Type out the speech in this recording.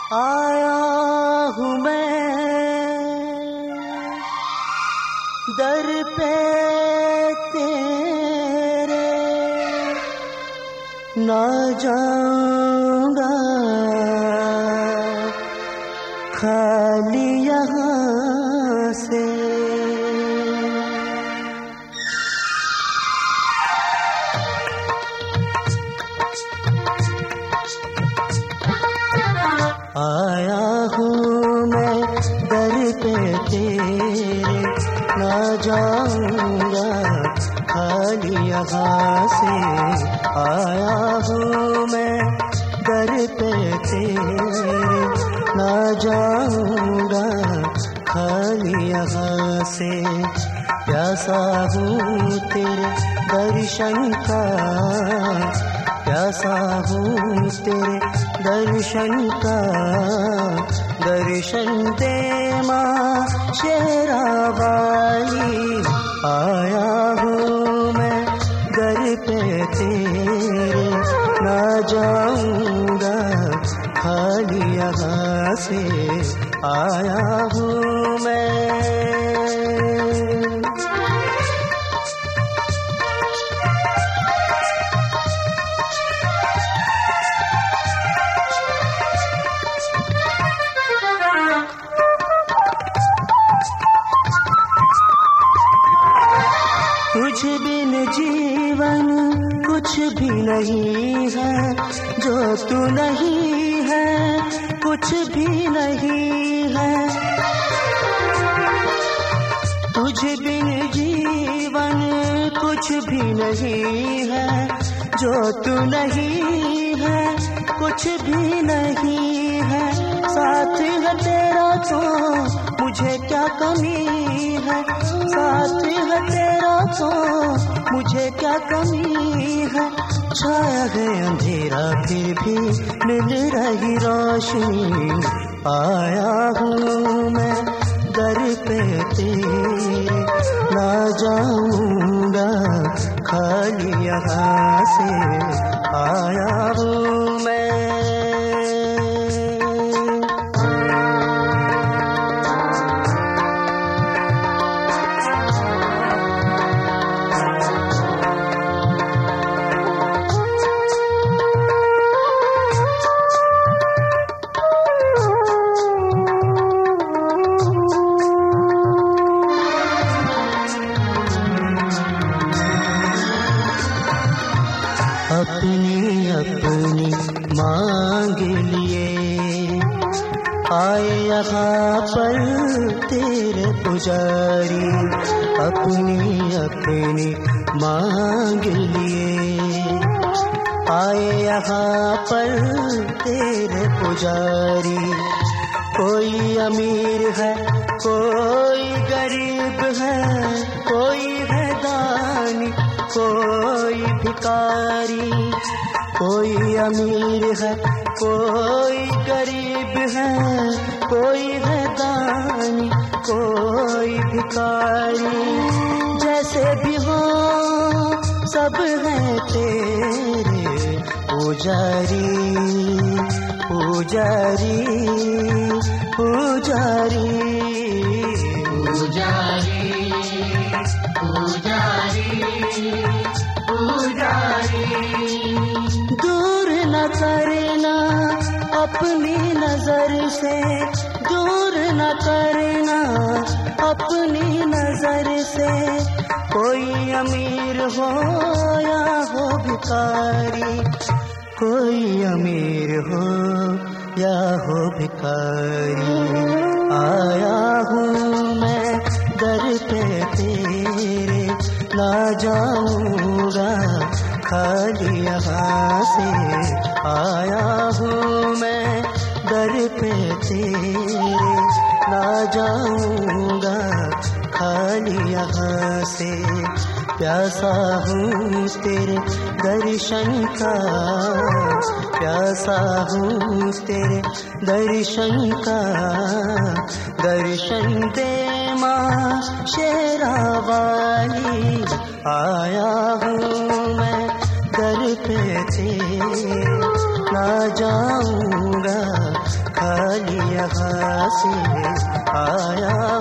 आया हूँ मैं दर पे तेरे, ना जाऊंगा खाली यहाँ से। आया हूँ मैं दर पे तेरे, ना जाऊंगा खाली यहाँ से। आया हूँ मैं दर पे तेरे, ना जाऊंगा खाली यहाँ से। प्यासा हूँ तेरे दर्शन का, प्यासा हूँ तेरे दर्शन का। दर्शन दे माँ शेरा वाली। आया हूँ मैं दर पे तेरे, ना जाऊंगा खाली यहाँ से। आया हूँ मैं। कुछ बिन जीवन कुछ भी नहीं है, जो तू नहीं है कुछ भी नहीं है। तुझ बिन जीवन कुछ भी नहीं है, जो तू नहीं है कुछ भी नहीं है। साथ है तेरा तो मुझे क्या कमी है, साथ है तेरा तो मुझे क्या कमी है। छाया है अंधेरा फिर भी मिल रही रोशनी। आया हूँ मैं दर पे तेरे, ना जाऊंगा खाली यहाँ से। आया हूँ मैं। अपनी अपनी मांग लिए आए यहाँ पर तेरे पुजारी। अपनी अपनी मांग लिए आए यहाँ पर तेरे पुजारी। कोई अमीर है कोई गरीब है, कोई है दानी कोई भिखारी। कोई अमीर है कोई गरीब है, कोई है दानी कोई भिखारी। जैसे भी हो सब है तेरे पुजारी, पुजारी पुजारी पुजारी पुजारी पुजारी। दूर न करना अपनी नजर से, दूर न करना अपनी नजर से। कोई अमीर हो या हो भिखारी, कोई अमीर हो या हो भिखारी। आया हूँ मैं दर पे तेरे, ना जाऊंगा खाली यहाँ से। आया हूँ मैं दर पे तेरे, ना जाऊंगा खाली यहाँ से। प्यासा हूँ तेरे दर्शन का, प्यासा हूँ तेरे दर्शन का। दर्शन दे माँ शेरा वाली। आया हूँ मैं दर पे तेरे, ना जाऊंगा से आया